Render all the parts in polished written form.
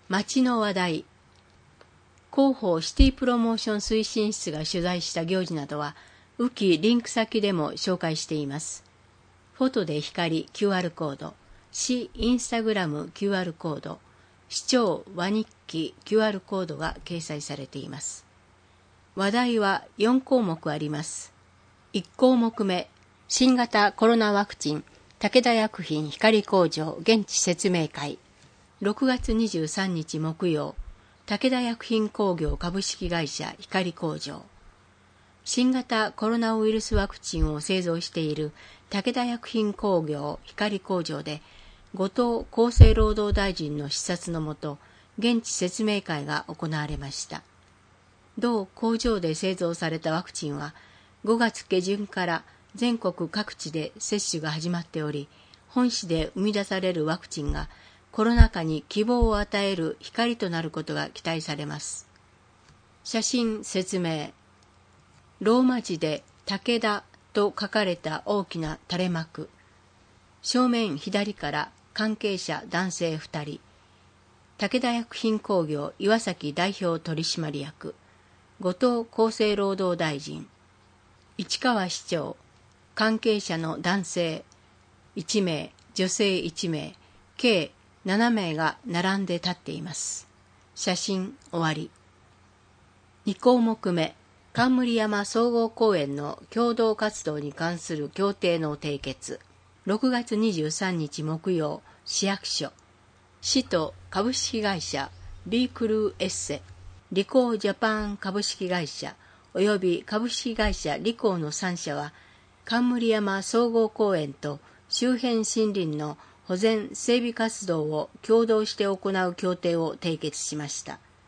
街の話題。広報シティプロモーション推進室が取材した行事などは、ウキリンク先でも紹介しています。フォトで光 QR コード、市インスタグラム QR コード、市長和日記 QR コードが掲載されています。話題は4項目あります。1項目目、新型コロナワクチン、武田薬品光工場現地説明会。6月23日木曜、武田薬品工業株式会社光工場。新型コロナウイルスワクチンを製造している武田薬品工業光工場で、後藤厚生労働大臣の視察のもと、現地説明会が行われました。同工場で製造されたワクチンは、5月下旬から全国各地で接種が始まっており、本市で生み出されるワクチンがコロナ禍に希望を与える光となることが期待されます。写真説明。ローマ字で武田と書かれた大きな垂れ幕。正面左から関係者男性2人。武田薬品工業岩崎代表取締役。後藤厚生労働大臣。市川市長。関係者の男性1名、女性1名、計7名が並んで立っています。写真終わり。2項目目、冠山総合公園の共同活動に関する協定の締結。6月23日木曜、市役所。市と株式会社ビークルーエッセ、リコージャパン株式会社及び株式会社リコーの3社は、冠山総合公園と周辺森林の保全整備活動を共同して行う協定を締結しました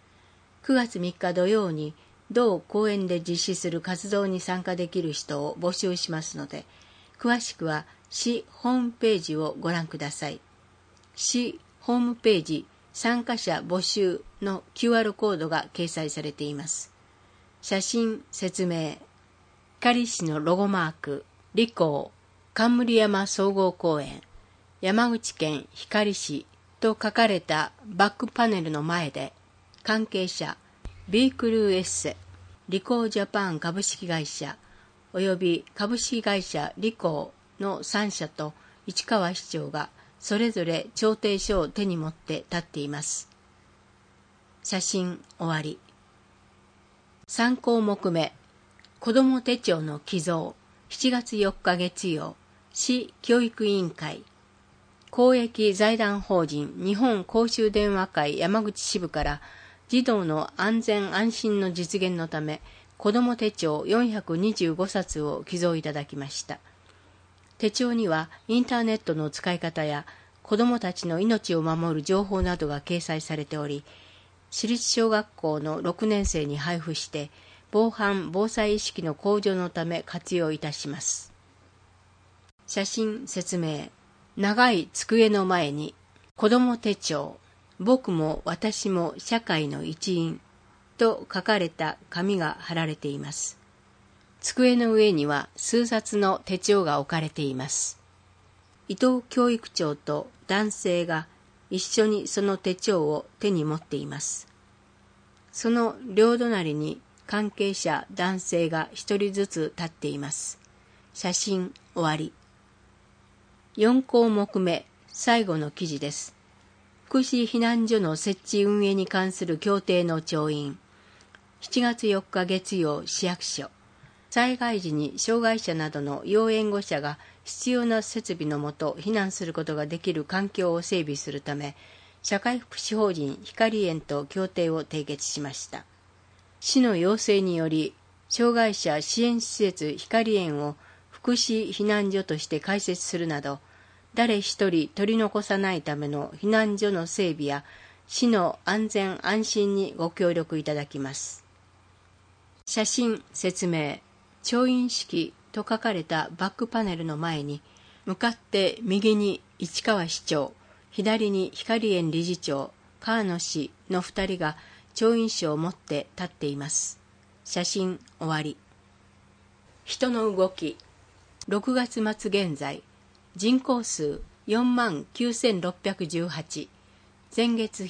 。9月3日土曜に同公園で実施する活動に参加できる人を募集しますので、詳しくは市ホームページをご覧ください。市ホームページ参加者募集の QR コードが掲載されています。写真説明。光市のロゴマーク、リコー、冠山総合公園、山口県光市と書かれたバックパネルの前で、関係者、ビークルーエッセ、リコージャパン株式会社、及び株式会社リコーの3社と市川市長がそれぞれ調停書を手に持って立っています。写真終わり。3項目目、子ども手帳の寄贈、7月4日月曜、市教育委員会。公益財団法人日本公衆電話会山口支部から児童の安全安心の実現のため子ども手帳425冊を寄贈いただきました。手帳にはインターネットの使い方や子どもたちの命を守る情報などが掲載されており、私立小学校の6年生に配布して防犯・防災意識の向上のため活用いたします。写真説明。長い机の前に子ども手帳、僕も私も社会の一員と書かれた紙が貼られています。机の上には数冊の手帳が置かれています。伊藤教育長と男性が一緒にその手帳を手に持っています。その両隣に関係者男性が一人ずつ立っています。写真終わり。4項目目、最後の記事です。福祉避難所の設置運営に関する協定の調印。7月4日月曜、市役所。災害時に障害者などの要援護者が必要な設備のもと避難することができる環境を整備するため、社会福祉法人光園と協定を締結しました。市の要請により、障害者支援施設光園を福祉避難所として開設するなど、誰一人取り残さないための避難所の整備や市の安全安心にご協力いただきます。写真説明。調印式と書かれたバックパネルの前に、向かって右に市川市長、左に光園理事長、川野氏の2人が調印書を持って立っています。写真終わり。人の動き。6月末現在、人口数49,618、前月比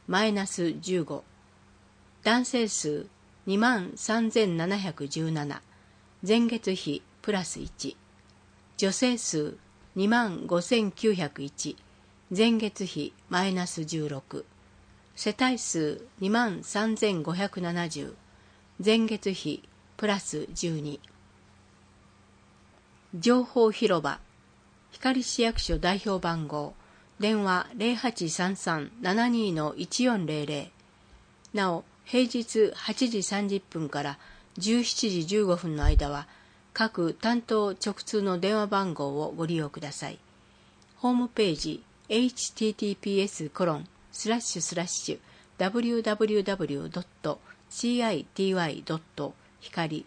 マイナス15。男性数23,717。前月比プラス1。女性数25,901。前月比マイナス16。世帯数23,570。前月比プラス12。情報広場光市役所代表番号電話 0833-72-1400。 なお平日8時30分から17時15分の間は各担当直通の電話番号をご利用ください。ホームページ https://www.city.hikari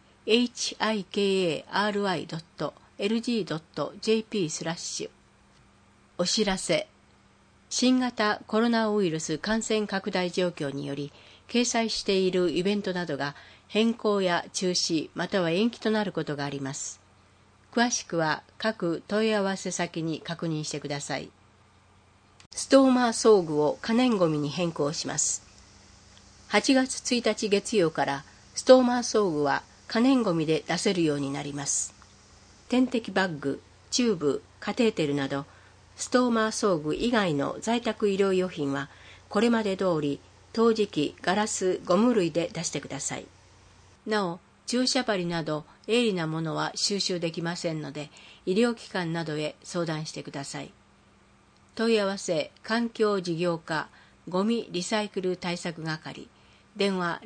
hikari.lg.jp/ お知らせ。新型コロナウイルス感染拡大状況により掲載しているイベントなどが変更や中止または延期となることがあります。詳しくは各問い合わせ先に確認してください。ストーマー装具を可燃ごみに変更します。8月1日月曜からストーマー装具は可燃ごみで出せるようになります。点滴バッグ、チューブ、カテーテルなどストーマー装具以外の在宅医療用品はこれまで通り陶磁器、ガラス、ゴム類で出してください。なお、注射針など鋭利なものは収集できませんので医療機関などへ相談してください。問い合わせ環境事業課ゴミリサイクル対策係電話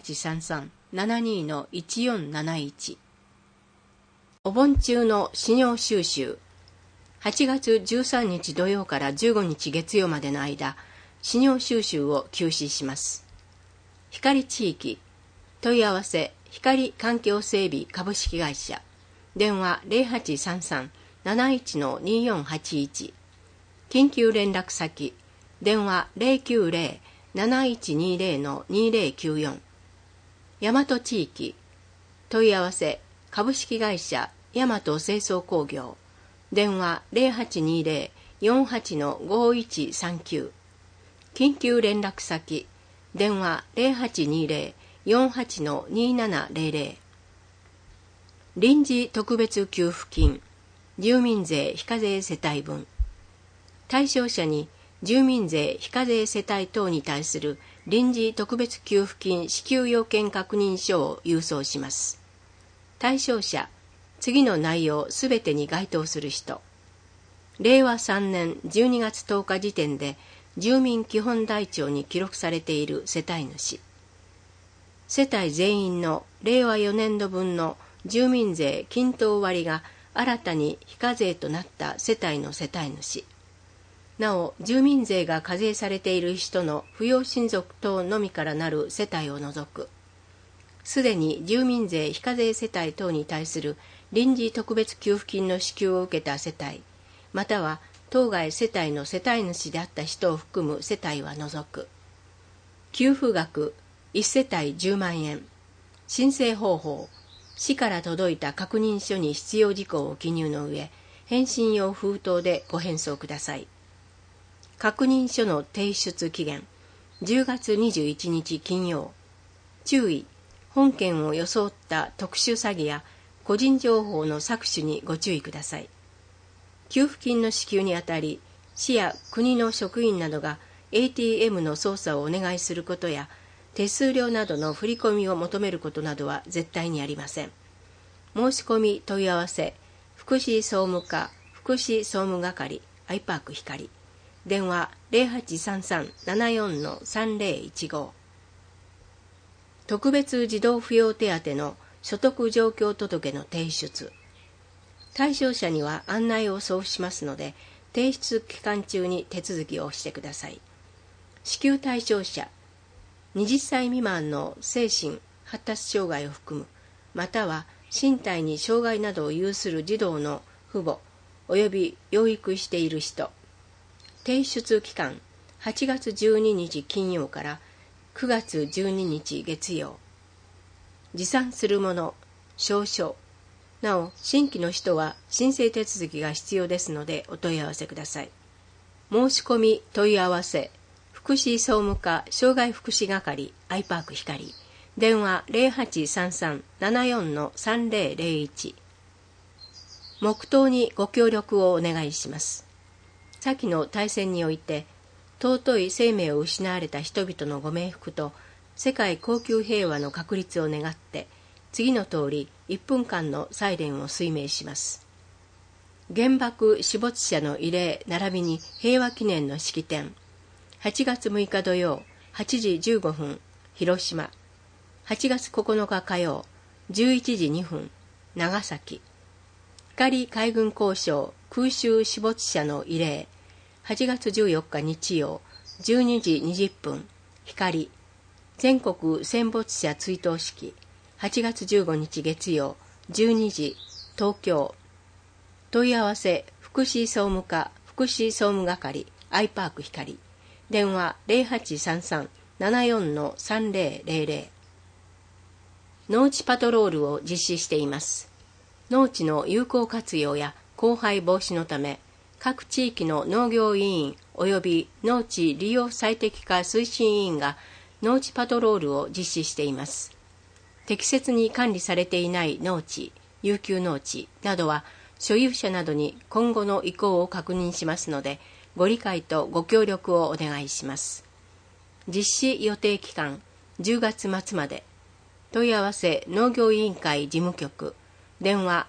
0833-72-1471。 お盆中の資料収集。8月13日土曜から15日月曜までの間資料収集を休止します。光地域問い合わせ光環境整備株式会社電話 0833-71-2481。 緊急連絡先電話 090-7120-2094。 大和地域問い合わせ株式会社大和清掃工業電話 0820-48-5139。 緊急連絡先電話 0820-48-2700。 臨時特別給付金住民税非課税世帯分。対象者に住民税非課税世帯等に対する臨時特別給付金支給要件確認書を郵送します。対象者次の内容すべてに該当する人。令和3年12月10日時点で住民基本台帳に記録されている世帯主。世帯全員の令和4年度分の住民税均等割が新たに非課税となった世帯の世帯主。なお、住民税が課税されている人の扶養親族等のみからなる世帯を除く。すでに住民税非課税世帯等に対する臨時特別給付金の支給を受けた世帯、または当該世帯の世帯主であった人を含む世帯は除く。給付額1世帯10万円。申請方法、市から届いた確認書に必要事項を記入の上、返信用封筒でご返送ください。確認書の提出期限、10月21日金曜。注意、本件を装った特殊詐欺や個人情報の搾取にご注意ください。給付金の支給にあたり、市や国の職員などが ATM の操作をお願いすることや、手数料などの振り込みを求めることなどは絶対にありません。申し込み問い合わせ、福祉総務課福祉総務係アイパーク光電話 0833-74-3015。 特別児童扶養手当の所得状況届の提出。対象者には案内を送付しますので、提出期間中に手続きをしてください。支給対象者、20歳未満の精神発達障害を含む、または身体に障害などを有する児童の父母及び養育している人。提出期間、8月12日金曜から9月12日月曜。持参するもの、証書。なお、新規の人は申請手続きが必要ですのでお問い合わせください。申し込み問い合わせ、福福祉総務課障害福祉係アイパーク光、電話 0833-74-3001。黙祷にご協力をお願いします。先の大戦において尊い生命を失われた人々のご冥福と世界恒久平和の確立を願って次の通り1分間のサイレンを推命します。原爆死没者の慰霊並びに平和記念の式典、8月6日土曜8時15分広島、8月9日火曜11時2分長崎、光海軍工廠空襲死没者の慰霊8月14日日曜12時20分光、全国戦没者追悼式8月15日月曜12時東京、問い合わせ福祉総務課福祉総務係アイパーク光、電話 0833-74-3000。 農地パトロールを実施しています。農地の有効活用や荒廃防止のため各地域の農業委員及び農地利用最適化推進委員が農地パトロールを実施しています。適切に管理されていない農地、遊休農地などは所有者などに今後の意向を確認しますので、ご理解とご協力をお願いします。実施予定期間10月末まで。問い合わせ農業委員会事務局、電話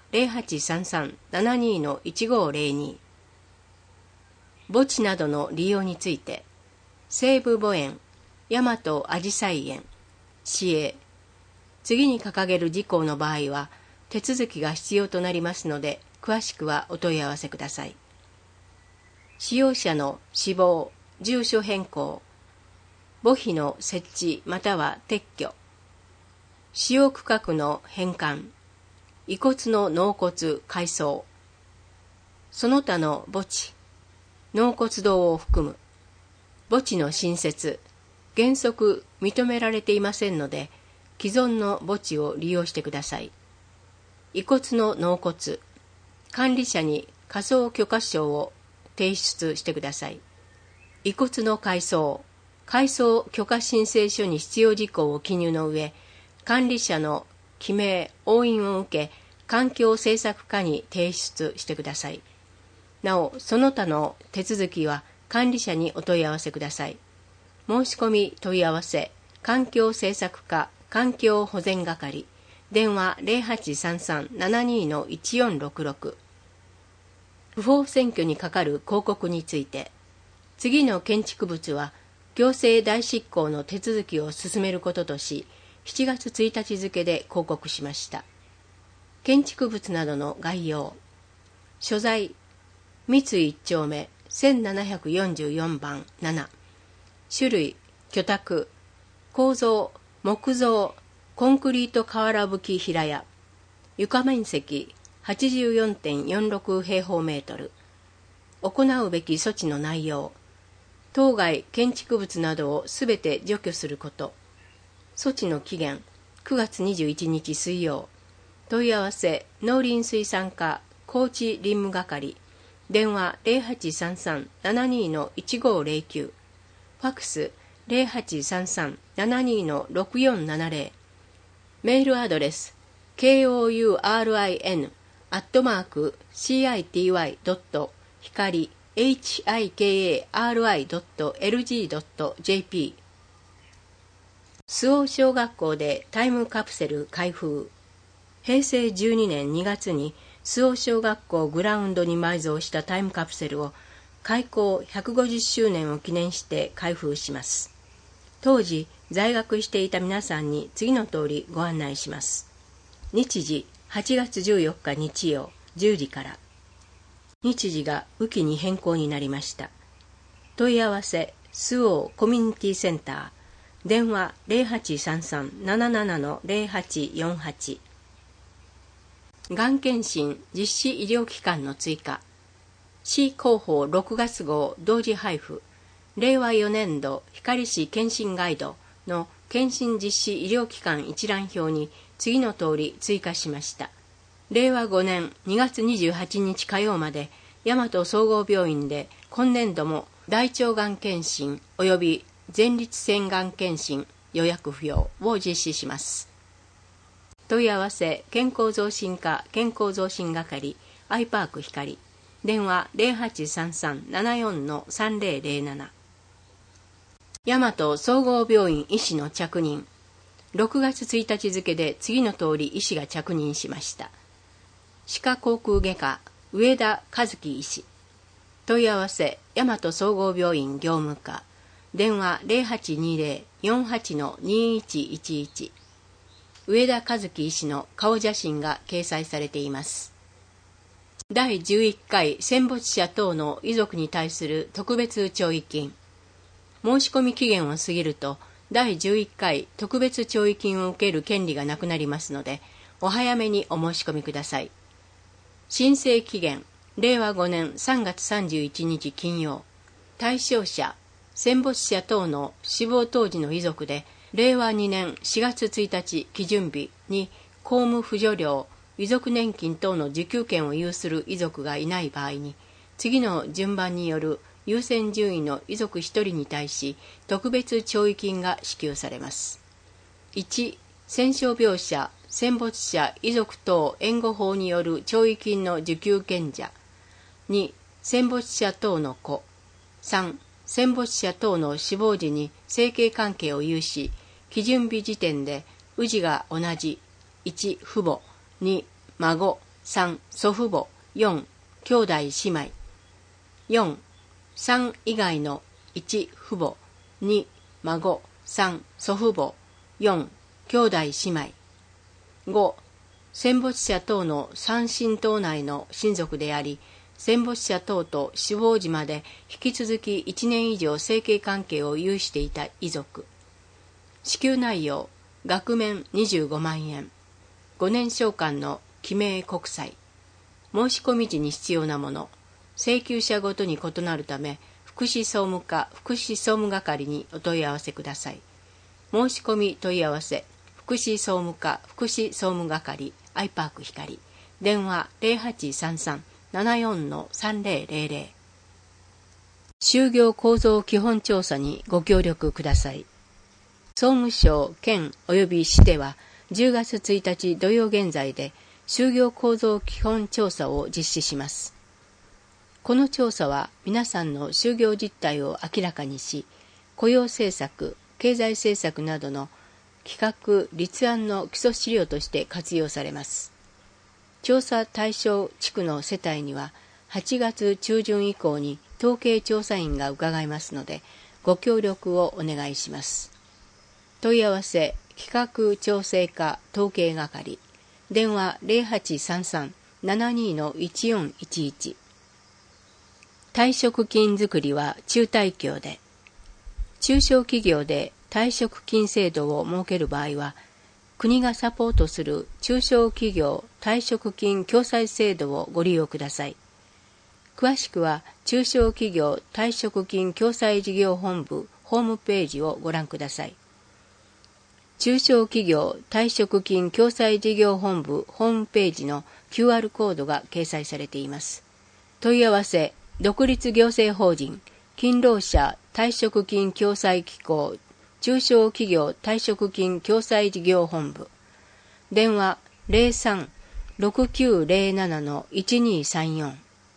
0833-72-1502。 墓地などの利用について、西武墓園、大和あじさい園、市営。次に掲げる事項の場合は手続きが必要となりますので、詳しくはお問い合わせください。使用者の死亡、住所変更、墓碑の設置または撤去、使用区画の返還、遺骨の納骨改装、その他の墓地、納骨堂を含む墓地の新設、原則認められていませんので、既存の墓地を利用してください。遺骨の納骨、管理者に火葬許可証を提出してください。遺骨の改葬、改葬許可申請書に必要事項を記入の上、管理者の記名、押印を受け、環境政策課に提出してください。なお、その他の手続きは管理者にお問い合わせください。申し込み問い合わせ、環境政策課環境保全係、電話 0833-72-1466。不法占拠にかかる広告について、次の建築物は行政代執行の手続きを進めることとし、7月1日付で広告しました。建築物などの概要、所在、三井1丁目1744番7、種類、居宅、構造、木造、コンクリート瓦葺き平屋、床面積 84.46 平方メートル、行うべき措置の内容、当該建築物などをすべて除去すること、措置の期限9月21日水曜、問い合わせ農林水産課高知林務係、電話 0833-72-1509、ファックス 0833-72-6470、メールアドレス kourin@city.hikari hikari.lg.jp。 周防小学校でタイムカプセル開封。平成12年2月に周防小学校グラウンドに埋蔵したタイムカプセルを開校150周年を記念して開封します。当時在学していた皆さんに次の通りご案内します。日時8月14日日曜10時から。日時が雨季に変更になりました。問い合わせ周防コミュニティセンター、電話 0833-77-0848。 がん検診実施医療機関の追加。市広報6月号同時配布、令和4年度光市検診ガイドの検診実施医療機関一覧表に次の通り追加しました。令和5年2月28日火曜まで大和総合病院で今年度も大腸がん検診及び前立腺がん検診予約不要を実施します。問い合わせ健康増進課健康増進係アイパーク光電話 0833-74-3007 大和総合病院医師の着任6月1日付で次の通り医師が着任しました。歯科口腔外科上田和樹医師問い合わせ大和総合病院業務課電話 0820-48-2111 上田和樹医師の顔写真が掲載されています。第11回戦没者等の遺族に対する特別弔慰金申し込み期限を過ぎると第11回特別弔慰金を受ける権利がなくなりますのでお早めにお申し込みください。申請期限令和5年3月31日金曜対象者戦没者等の死亡当時の遺族で令和2年4月1日基準日に公務扶助料、遺族年金等の受給権を有する遺族がいない場合に次の順番による優先順位の遺族1人に対し特別弔慰金が支給されます。1、戦傷病者、戦没者遺族等援護法による弔慰金の受給権者。2、戦没者等の子。3、戦没者等の死亡時に生計関係を有し、基準日時点で氏が同じ1、父母、2、孫、3、祖父母、4、兄弟姉妹。4、3以外の1、父母、2、孫、3、祖父母、4、兄弟姉妹。5、戦没者等の三親等内の親族であり、戦没者等と死亡時まで引き続き1年以上生計関係を有していた遺族。支給内容、額面25万円。5年償還の記名国債。申し込み時に必要なもの。請求者ごとに異なるため、福祉総務課福祉総務係にお問い合わせください。申し込み問い合わせ、福祉総務課福祉総務係アイパーク光電話 0833-74-3000 就業構造基本調査にご協力ください。総務省、県及び市では10月1日土曜現在で就業構造基本調査を実施します。この調査は皆さんの就業実態を明らかにし、雇用政策、経済政策などの企画・立案の基礎資料として活用されます。調査対象地区の世帯には8月中旬以降に統計調査員が伺いますので、ご協力をお願いします。問い合わせ、企画調整課統計係、電話 0833-72-1411 退職金づくりは中大協で、中小企業で退職金制度を設ける場合は、国がサポートする中小企業退職金共済制度をご利用ください。詳しくは中小企業退職金共済事業本部ホームページをご覧ください。中小企業退職金共済事業本部ホームページの QR コードが掲載されています。問い合わせ、独立行政法人勤労者退職金共済機構中小企業退職金共済事業本部電話 03-6907-1234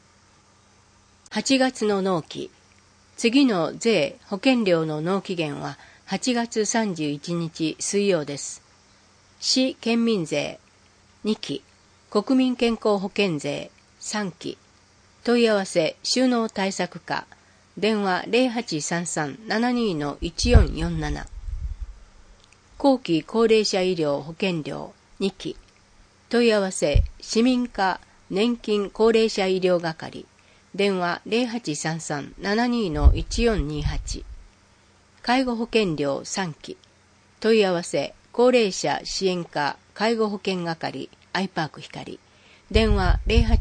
8月の納期、次の税・保険料の納期限は8月31日水曜です。市県民税2期、国民健康保険税3期、問い合わせ収納対策課電話 0833-72-1447 後期高齢者医療保険料2期問い合わせ市民課年金高齢者医療係電話 0833-72-1428 介護保険料3期問い合わせ高齢者支援課介護保険係アイパーク光電話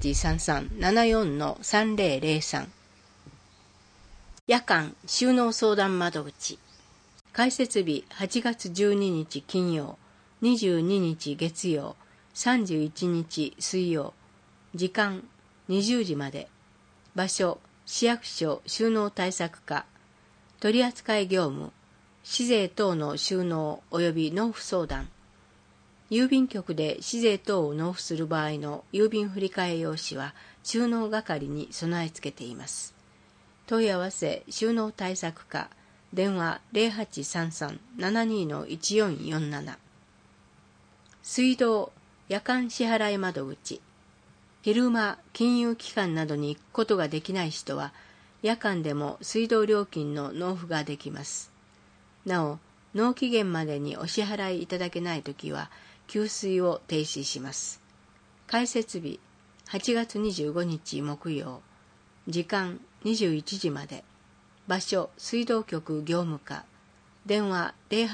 0833-74-3003 夜間収納相談窓口開設日8月12日金曜22日月曜31日水曜時間20時まで場所市役所収納対策課、取扱業務、市税等の収納及び納付相談、郵便局で市税等を納付する場合の郵便振替用紙は収納係に備え付けています。問い合わせ収納対策課、電話 0833-72-1447。水道夜間支払い窓口、昼間金融機関などに行くことができない人は夜間でも水道料金の納付ができます。なお、納期限までにお支払いいただけないときは給水を停止します。開設日8月25日木曜、時間21時まで、場所水道局業務課、電話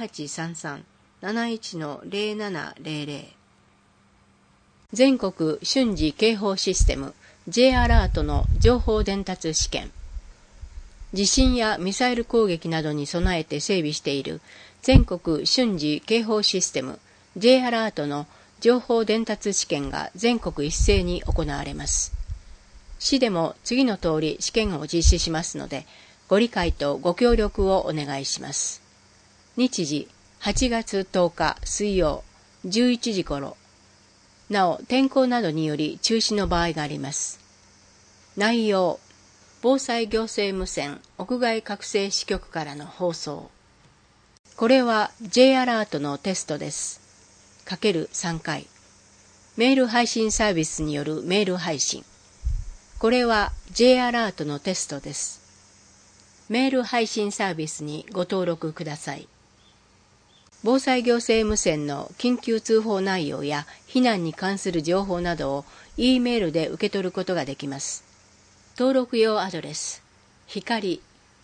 0833-71-0700。全国瞬時警報システム J アラートの情報伝達試験。地震やミサイル攻撃などに備えて整備している全国瞬時警報システム J アラートの情報伝達試験が全国一斉に行われます。市でも次の通り試験を実施しますので、ご理解とご協力をお願いします。日時8月10日水曜11時頃。なお、天候などにより中止の場合があります。内容、防災行政無線屋外拡声支局からの放送。これは J アラートのテストです。×3回。メール配信サービスによるメール配信。これは J アラートのテストです。メール配信サービスにご登録ください。防災行政無線の緊急通報内容や避難に関する情報などを E メールで受け取ることができます。登録用アドレス、光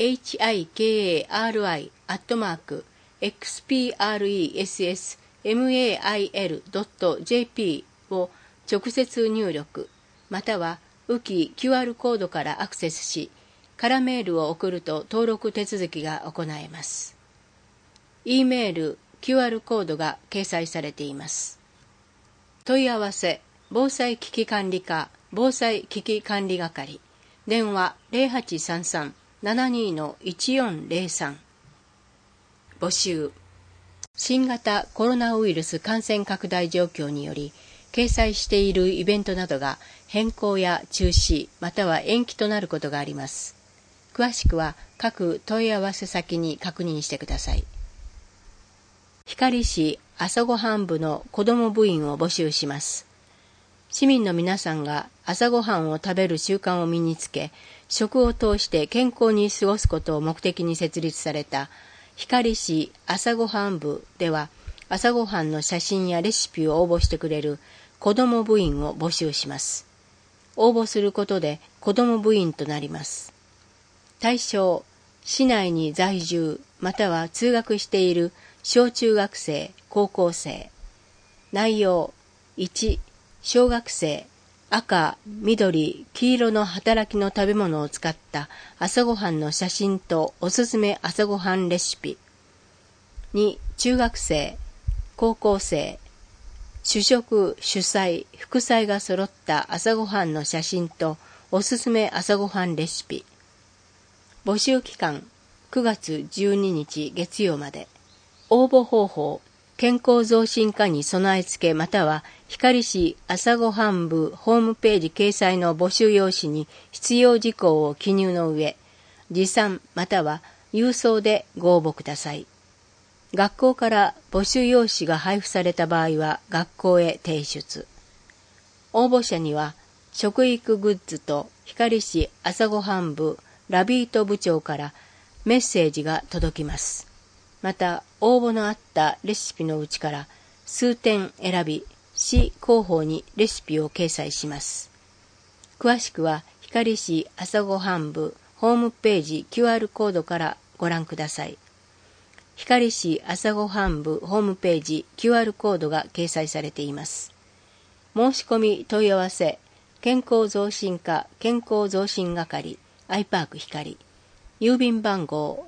hikari@xpressmail.jp を直接入力、またはウキ QR コードからアクセスし、空メールを送ると登録手続きが行えます。E メール、QR コードが掲載されています。問い合わせ、防災危機管理課、防災危機管理係、電話 0833-72-1403。募集。新型コロナウイルス感染拡大状況により、掲載しているイベントなどが変更や中止、または延期となることがあります。詳しくは各問い合わせ先に確認してください。光市朝ごはん部の子ども部員を募集します。市民の皆さんが朝ごはんを食べる習慣を身につけ、食を通して健康に過ごすことを目的に設立された光市朝ごはん部では、朝ごはんの写真やレシピを応募してくれる子ども部員を募集します。応募することで子ども部員となります。対象、市内に在住または通学している小中学生、高校生。内容、1、小学生、赤、緑、黄色の働きの食べ物を使った朝ごはんの写真とおすすめ朝ごはんレシピ。2、中学生、高校生、主食、主菜、副菜が揃った朝ごはんの写真とおすすめ朝ごはんレシピ。募集期間、9月12日月曜まで。応募方法、健康増進課に備え付けまたは光市朝ごはん部ホームページ掲載の募集用紙に必要事項を記入の上、持参または郵送でご応募ください。学校から募集用紙が配布された場合は学校へ提出。応募者には食育グッズと光市朝ごはん部ラビート部長からメッセージが届きます。また、応募のあったレシピのうちから数点選び、市広報にレシピを掲載します。詳しくは、光市朝ごはん部ホームページ QR コードからご覧ください。光市朝ごはん部ホームページ QR コードが掲載されています。申し込み問い合わせ、健康増進課健康増進係、アイパーク光。郵便番号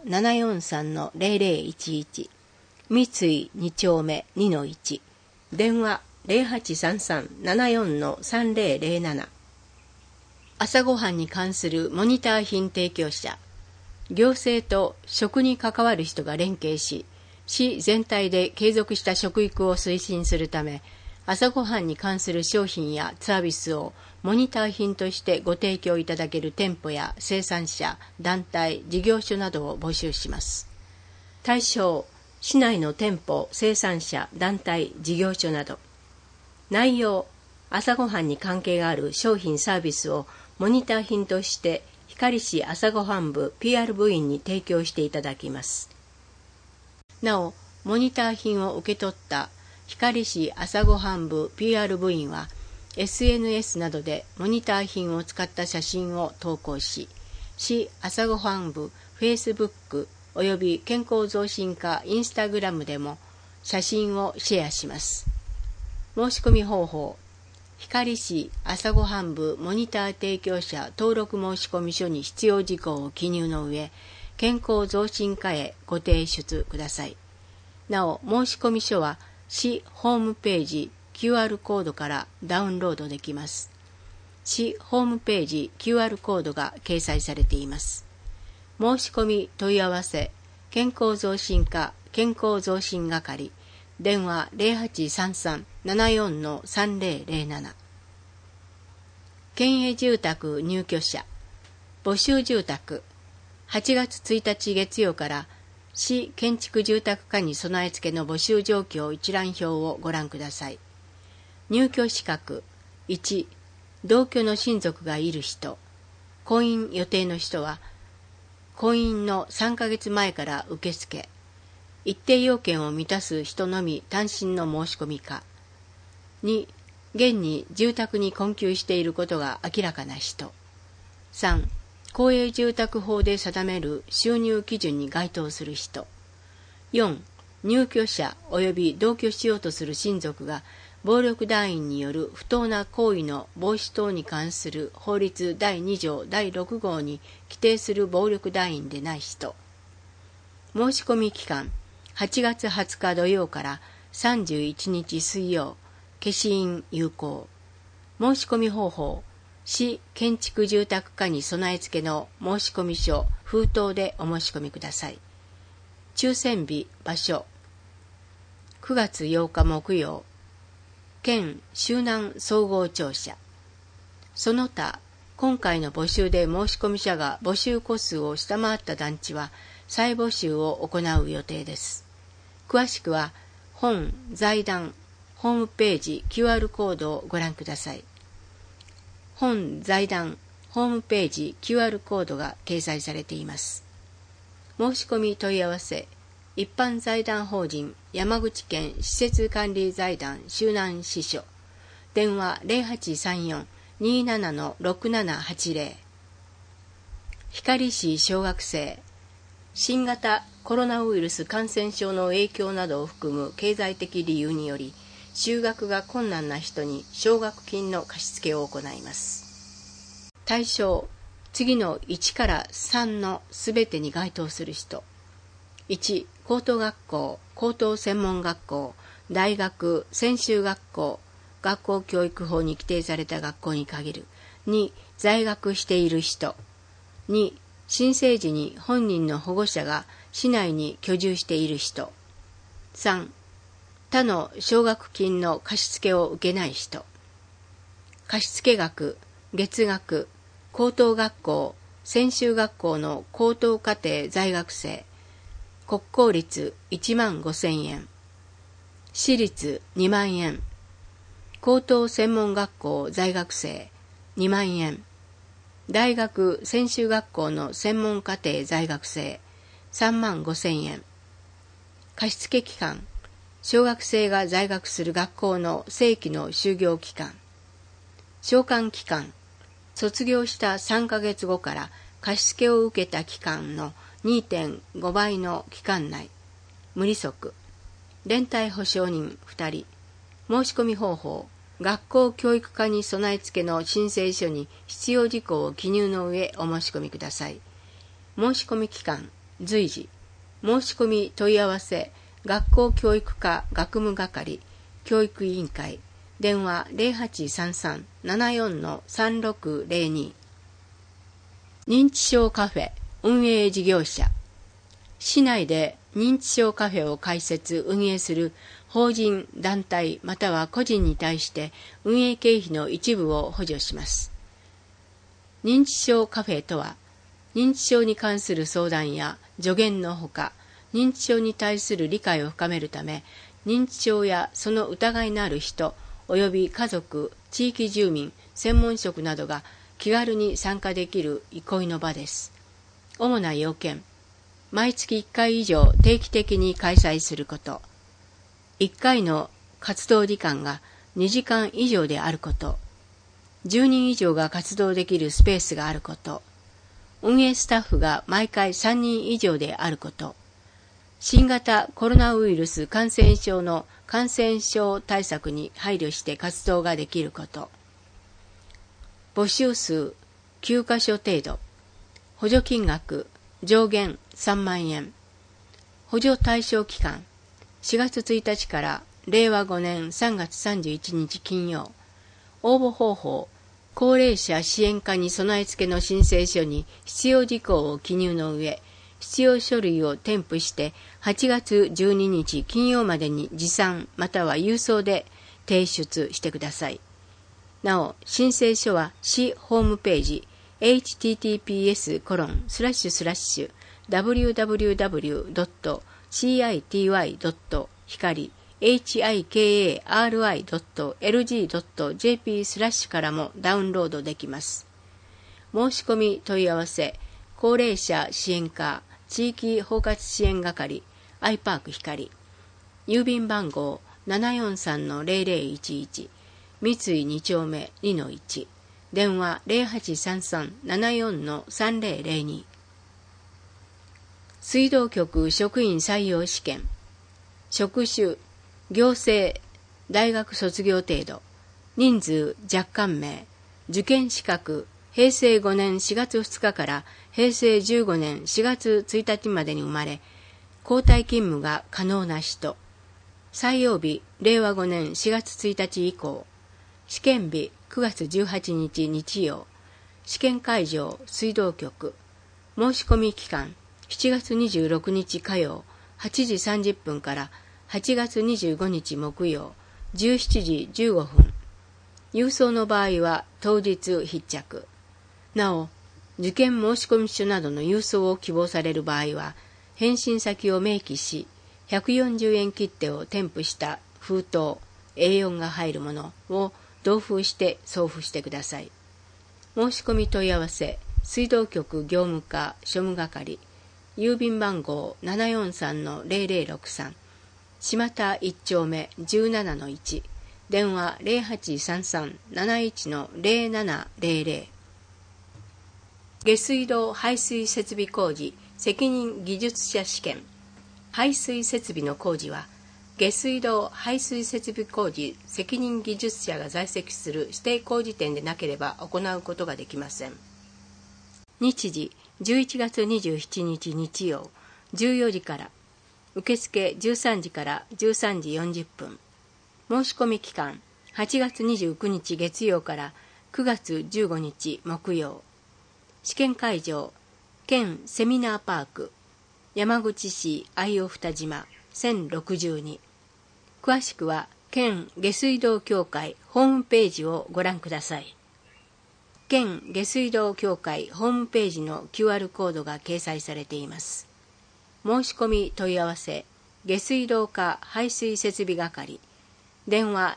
743-0011 三井2丁目 2-1 電話 0833-74-3007 朝ごはんに関するモニター品提供者、行政と食に関わる人が連携し、市全体で継続した食育を推進するため、朝ごはんに関する商品やサービスをモニター品としてご提供いただける店舗や生産者、団体、事業所などを募集します。対象、市内の店舗、生産者、団体、事業所など。内容、朝ごはんに関係がある商品サービスをモニター品として光市朝ごはん部 PR 部員に提供していただきます。なお、モニター品を受け取った光市朝ごはん部 PR 部員は SNS などでモニター品を使った写真を投稿し、市朝ごはん部 Facebook および健康増進課インスタグラムでも写真をシェアします。申し込み方法、光市朝ごはん部モニター提供者登録申込書に必要事項を記入の上、健康増進課へご提出ください。なお、申込書は市ホームページ QR コードからダウンロードできます。市ホームページ QR コードが掲載されています。申し込み問い合わせ、健康増進課健康増進係、電話 0833-74-3007。県営住宅入居者、募集住宅、8月1日月曜から市建築住宅課に備え付けの募集状況一覧表をご覧ください。入居資格、1、同居の親族がいる人、婚姻予定の人は、婚姻の3ヶ月前から受付、一定要件を満たす人のみ単身の申し込みか。2、現に住宅に困窮していることが明らかな人。3、公営住宅法で定める収入基準に該当する人。4、入居者及び同居しようとする親族が暴力団員による不当な行為の防止等に関する法律第2条第6号に規定する暴力団員でない人。申し込み期間、8月20日土曜から31日水曜、消印有効。申し込み方法、市建築住宅課に備え付けの申込書、封筒でお申し込みください。抽選日、場所、9月8日木曜、県周南総合庁舎。その他、今回の募集で申込者が募集個数を下回った団地は再募集を行う予定です。詳しくは本財団ホームページ QR コードをご覧ください。本財団ホームページ QR コードが掲載されています。申し込み問い合わせ、一般財団法人山口県施設管理財団周南支所、電話 0834-27-6780。光市小学生、新型コロナウイルス感染症の影響などを含む経済的理由により、就学が困難な人に奨学金の貸付を行います。対象、次の1から3のすべてに該当する人。1、高等学校、高等専門学校、大学、専修学校、学校教育法に規定された学校に限る。2、在学している人。2、新生児に本人の保護者が市内に居住している人。3、他の奨学金の貸付を受けない人。貸付額、月額、高等学校、専修学校の高等課程在学生、国公立15,000円、私立2万円、高等専門学校在学生2万円、大学専修学校の専門課程在学生35,000円、貸付期間、小学生が在学する学校の正規の就業期間、償還期間、卒業した3ヶ月後から貸付を受けた期間の 2.5 倍の期間内、無利息、連帯保証人2人、申し込み方法、学校教育課に備え付けの申請書に必要事項を記入の上お申し込みください。申し込み期間、随時、申し込み問い合わせ、学校教育課学務係、教育委員会、電話 0833-74-3602。 認知症カフェ運営事業者。市内で認知症カフェを開設・運営する法人、団体または個人に対して運営経費の一部を補助します。認知症カフェとは、認知症に関する相談や助言のほか、認知症に対する理解を深めるため、認知症やその疑いのある人、及び家族、地域住民、専門職などが気軽に参加できる憩いの場です。主な要件、毎月1回以上定期的に開催すること、1回の活動時間が2時間以上であること、10人以上が活動できるスペースがあること、運営スタッフが毎回3人以上であること、新型コロナウイルス感染症の感染症対策に配慮して活動ができること、募集数9カ所程度、補助金額上限3万円、補助対象期間4月1日から令和5年3月31日金曜、応募方法、高齢者支援課に備え付けの申請書に必要事項を記入の上、必要書類を添付して8月12日金曜までに持参または郵送で提出してください。なお、申請書は市ホームページ https://www.hikari.lg.jp/ からもダウンロードできます。申し込み問い合わせ、高齢者支援課地域包括支援係アイパーク光、郵便番号 743-0011 三井2丁目 2-1、 電話 0833-74-3002。 水道局職員採用試験、職種、行政、大学卒業程度、人数若干名、受験資格、平成5年4月2日から平成15年4月1日までに生まれ、交代勤務が可能な人、採用日令和5年4月1日以降、試験日9月18日日曜、試験会場水道局、申し込み期間7月26日火曜8時30分から8月25日木曜17時15分、郵送の場合は当日必着。なお、受験申込書などの郵送を希望される場合は、返信先を明記し、140円切手を添付した封筒 A4 が入るものを同封して送付してください。申し込み問い合わせ、水道局業務課庶務係、郵便番号 743-0063、島田1丁目 17-1、電話 0833-71-0700。下水道排水設備工事責任技術者試験。排水設備の工事は、下水道排水設備工事責任技術者が在籍する指定工事店でなければ行うことができません。日時11月27日日曜14時から、受付13時から13時40分。申し込み期間8月29日月曜から9月15日木曜。試験会場県セミナーパーク山口市愛尾二島1062。詳しくは県下水道協会ホームページをご覧ください。県下水道協会ホームページの QR コードが掲載されています。申し込み問い合わせ、下水道課排水設備係、電話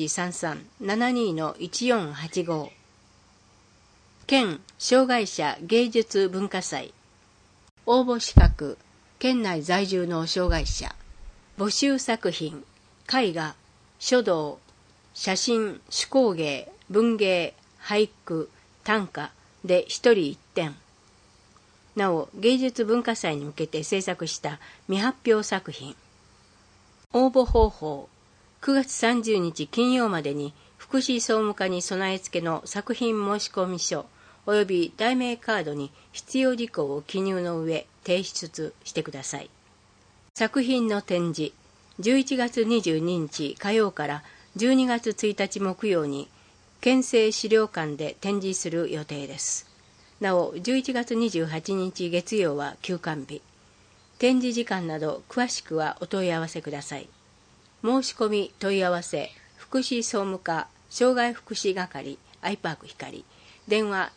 0833-72-1485。県障害者芸術文化祭。応募資格、県内在住の障害者。募集作品、絵画、書道、写真、手工芸、文芸、俳句、短歌で一人一点。なお、芸術文化祭に向けて制作した未発表作品。応募方法、9月30日金曜までに福祉総務課に備え付けの作品申込書及び題名カードに必要事項を記入の上提出してください。作品の展示、11月22日火曜から12月1日木曜に県政資料館で展示する予定です。 なお、11月28日月曜は休館日。展示時間など詳しくはお問い合わせください。申し込み問い合わせ、福祉総務課障害福祉係アイパーク光、電話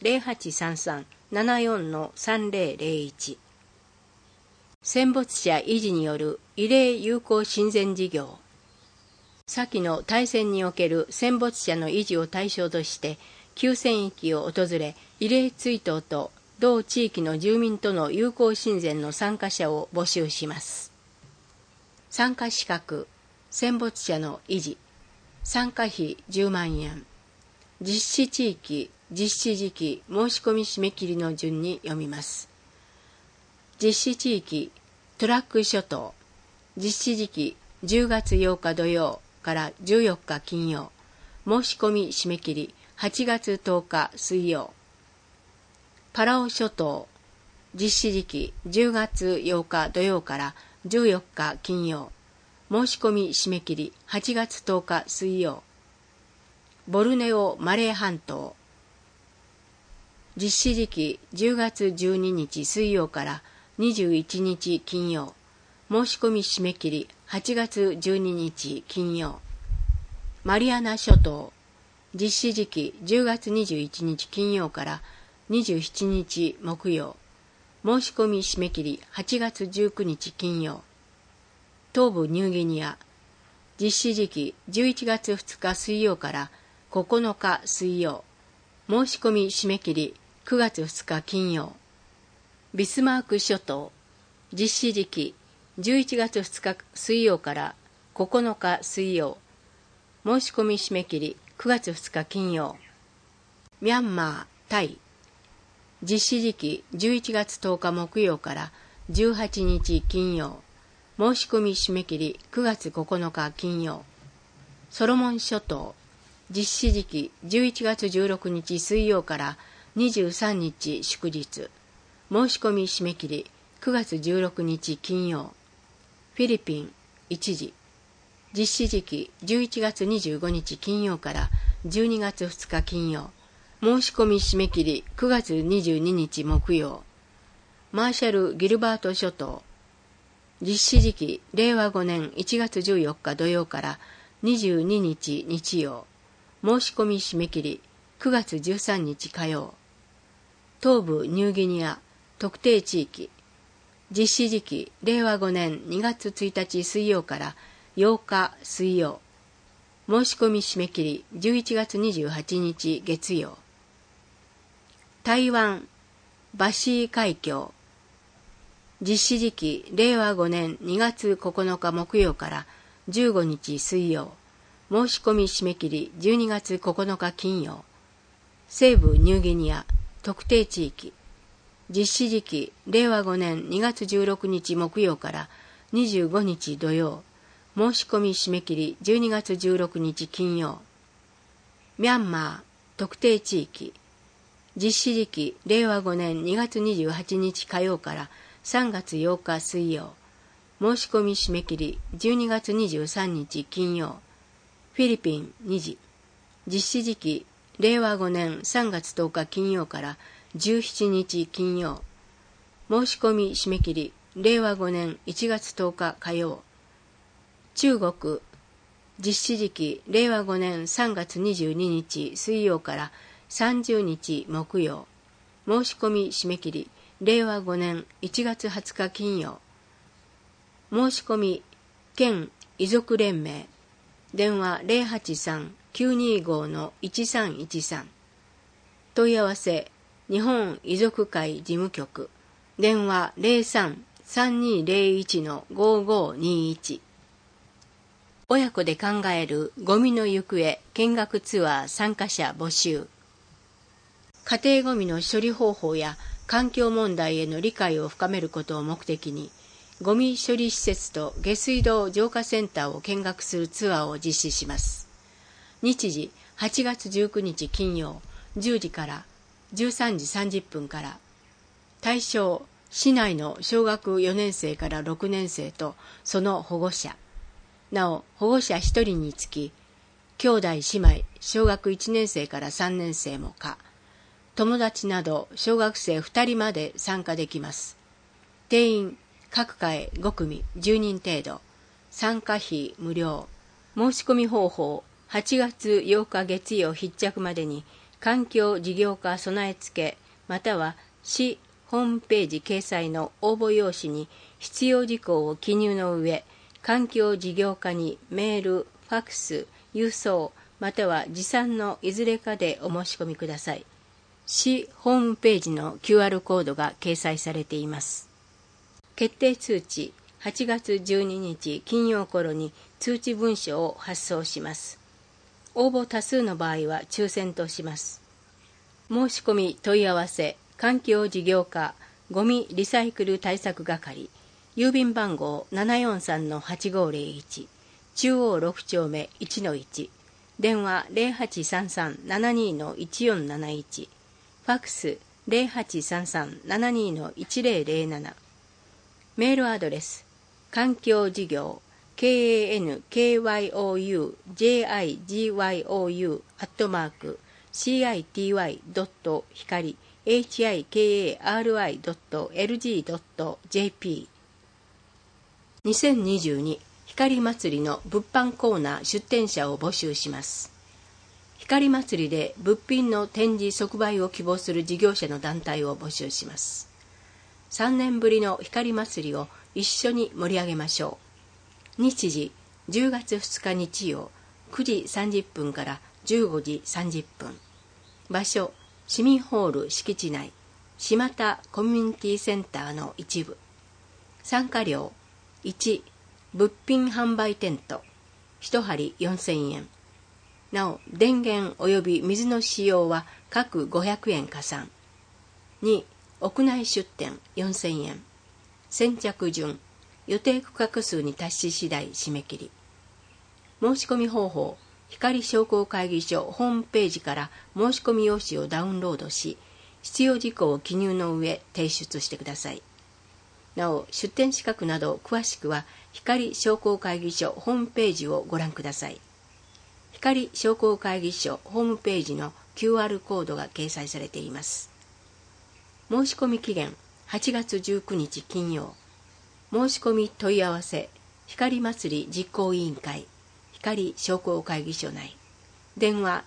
0833-74-3001。戦没者維持による慰霊友好親善事業。先の大戦における戦没者の維持を対象として旧戦域を訪れ、慰霊追悼と同地域の住民との友好親善の参加者を募集します。参加資格、戦没者の維持、参加費10万円。実施地域、実施時期、申し込み締め切りの順に読みます。実施地域、トラック諸島。実施時期、10月8日土曜から14日金曜。申し込み締め切り、8月10日水曜。パラオ諸島。実施時期、10月8日土曜から14日金曜。申し込み締め切り、8月10日水曜。ボルネオ・マレー半島。実施時期、10月12日水曜から21日金曜。申し込み締め切り、8月12日金曜。マリアナ諸島。実施時期、10月21日金曜から27日木曜。申し込み締め切り、8月19日金曜。東部ニューギニア。実施時期、11月2日水曜から9日水曜。申し込み締め切り、9月2日金曜。ビスマーク諸島。実施時期、11月2日水曜から9日水曜。申し込み締め切り、9月2日金曜。ミャンマー、タイ。実施時期、11月10日木曜から18日金曜。申し込み締め切り、9月9日金曜。ソロモン諸島。実施時期、11月16日水曜から23日祝日。申し込み締め切り、9月16日金曜。フィリピン、一時。実施時期、11月25日金曜から12月2日金曜。申し込み締め切り、9月22日木曜。マーシャル・ギルバート諸島。実施時期、令和5年1月14日土曜から22日日曜。申し込み締め切り、9月13日火曜。東部ニューギニア、特定地域。実施時期、令和5年2月1日水曜から8日水曜。申し込み締め切り、11月28日月曜。台湾、バシー海峡。実施時期、令和5年2月9日木曜から15日水曜。申し込み締め切り、12月9日金曜。西部ニューギニア、特定地域。実施時期、令和5年2月16日木曜から25日土曜。申し込み締め切り、12月16日金曜。ミャンマー、特定地域。実施時期、令和5年2月28日火曜から3月8日水曜。申し込み締め切り、12月23日金曜。フィリピン2時。実施時期、令和5年3月10日金曜から17日金曜。申し込み締め切り、令和5年1月10日火曜。中国。実施時期、令和5年3月22日水曜から30日木曜。申し込み締め切り、令和5年1月20日金曜。申し込み、県遺族連盟。電話 083-925-1313。問い合わせ、日本遺族会事務局。電話 03-3201-5521。親子で考えるゴミの行方見学ツアー参加者募集。家庭ゴミの処理方法や環境問題への理解を深めることを目的に、ゴミ処理施設と下水道浄化センターを見学するツアーを実施します。日時8月19日金曜10時から13時30分から。対象、市内の小学4年生から6年生とその保護者。なお、保護者1人につき、兄弟姉妹、小学1年生から3年生も可。 友達など小学生2人まで参加できます。定員、各課へ5組10人程度。参加費無料。申し込み方法、8月8日月曜必着までに環境事業課備え付けまたは市ホームページ掲載の応募用紙に必要事項を記入の上、環境事業課にメール、ファクス、郵送または持参のいずれかでお申し込みください。市ホームページの QR コードが掲載されています。決定通知、8月12日金曜頃に通知文書を発送します。応募多数の場合は抽選とします。申し込み問い合わせ、環境事業課ゴミリサイクル対策係、郵便番号 743-8501、中央6丁目 1-1、電話 0833-72-1471、ファクス 0833-72-1007、メールアドレス、環境事業、kankyougyoU@city.hikari hikari.lg.jp。 2022光祭りの物販コーナー出店者を募集します。光祭りで物品の展示即売を希望する事業者の団体を募集します。3年ぶりの光祭りを一緒に盛り上げましょう。日時、10月2日日曜、9時30分から15時30分。場所、市民ホール敷地内、島田コミュニティセンターの一部。参加料、1、物品販売テント、1針4000円。なお、電源及び水の使用は各500円加算。2、屋内出店4000円。先着順、予定区画数に達し次第締め切り。申し込み方法、光商工会議所ホームページから申し込み用紙をダウンロードし、必要事項を記入の上提出してください。なお、出店資格など詳しくは光商工会議所ホームページをご覧ください。光商工会議所ホームページの QR コードが掲載されています。申し込み期限8月19日金曜。申し込み問い合わせ、光祭り実行委員会、光商工会議所内。電話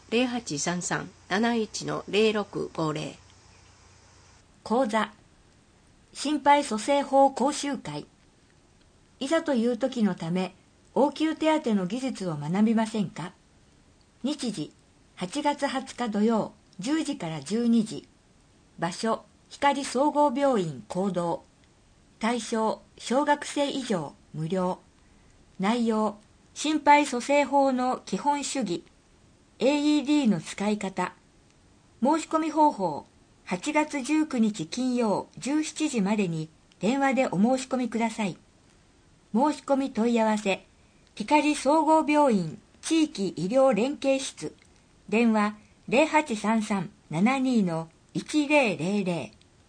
0833-71-0650。 講座、心肺蘇生法講習会。いざという時のため、応急手当の技術を学びませんか？日時、8月20日土曜、10時から12時。場所、光総合病院講堂。対象、小学生以上、無料。内容、心肺蘇生法の基本主義、AED の使い方。申し込み方法、8月19日金曜17時までに電話でお申し込みください。申し込み問い合わせ、光総合病院地域医療連携室、電話 0833-72-1000。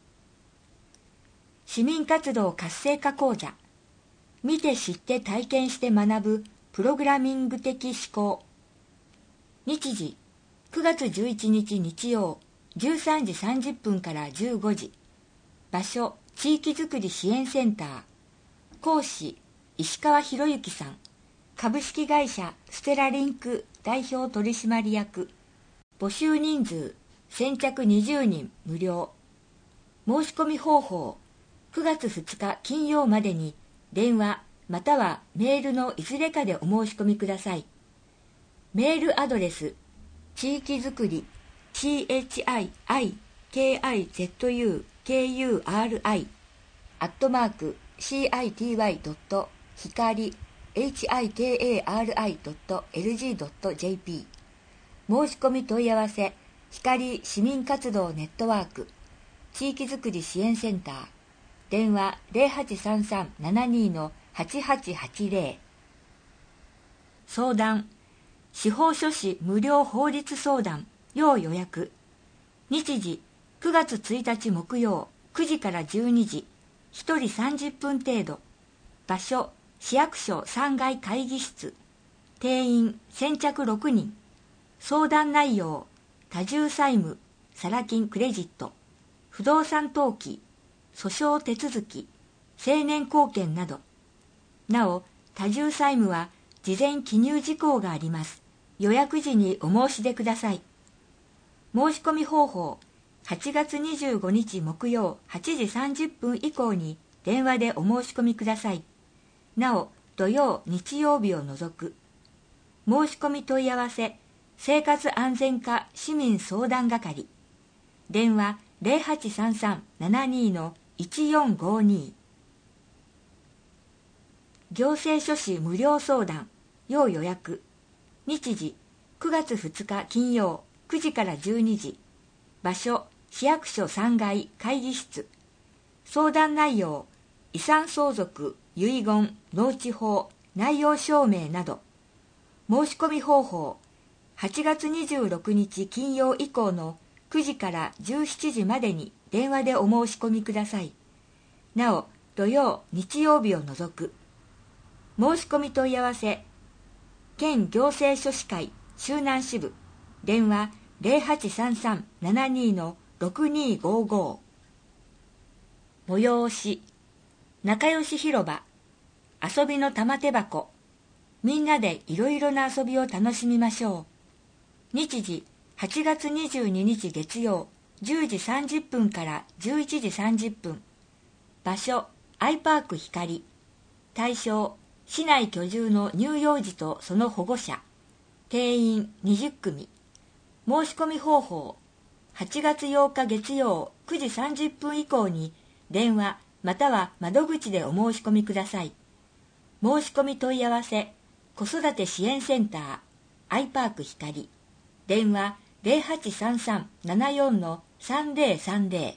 市民活動活性化講座、見て知って体験して学ぶプログラミング的思考。日時、9月11日日曜、13時30分から15時。場所、地域づくり支援センター。講師、石川博之さん。株式会社ステラリンク代表取締役。募集人数、先着20人無料。申し込み方法、9月2日金曜までに電話またはメールのいずれかでお申し込みください。メールアドレス、地域づくりCHIKI.city.hikari.lg.jp。 申し込み問い合わせ、光市民活動ネットワーク地域づくり支援センター。電話 0833-72-8880。相談、司法書士無料法律相談要予約。日時、9月1日木曜9時から12時。1人30分程度。場所、市役所3階会議室。定員先着6人。相談内容、多重債務、 サラ金クレジット、不動産登記、訴訟手続き、成年後見など。なお、多重債務は事前記入事項があります。予約時にお申し出ください。申し込み方法、8月25日木曜8時30分以降に電話でお申し込みください。なお、土曜、日曜日を除く。申し込み問い合わせ、生活安全課市民相談係。電話 0833-72-1452。行政書士無料相談、要予約。日時、9月2日金曜、9時から12時。場所、市役所3階会議室。相談内容、遺産相続、遺言、農地法、内容証明など。申し込み方法、8月26日金曜以降の9時から17時までに電話でお申し込みください。なお、土曜、日曜日を除く。申し込み問い合わせ、県行政書士会周南支部、電話 0833-72-6255。催し、仲良し広場、遊びの玉手箱、みんなでいろいろな遊びを楽しみましょう。日時、8月22日月曜、10時30分から11時30分。場所、アイパーク光。対象、市内居住の乳幼児とその保護者。定員20組。申し込み方法、8月8日月曜9時30分以降に電話または窓口でお申し込みください。申し込み問い合わせ、子育て支援センター、アイパーク光。電話 0833-74-3030。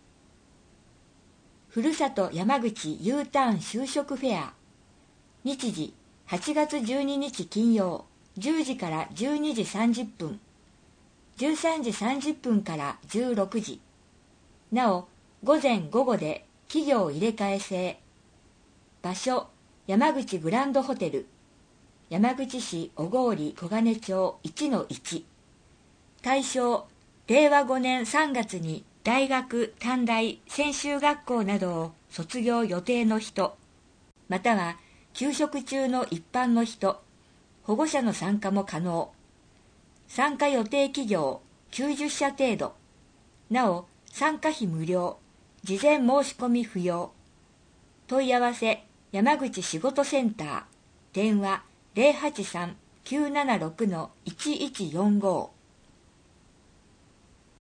ふるさと山口 U ターン就職フェア。日時、8月12日金曜、10時から12時30分。13時30分から16時。なお、午前午後で企業入れ替え制。場所、山口グランドホテル。山口市小郡小金町 1-1。対象、令和5年3月に大学、短大、専修学校などを卒業予定の人、または休職中の一般の人、保護者の参加も可能。参加予定企業90社程度。なお、参加費無料。事前申し込み不要。問い合わせ、山口仕事センター。電話 083-976-1145。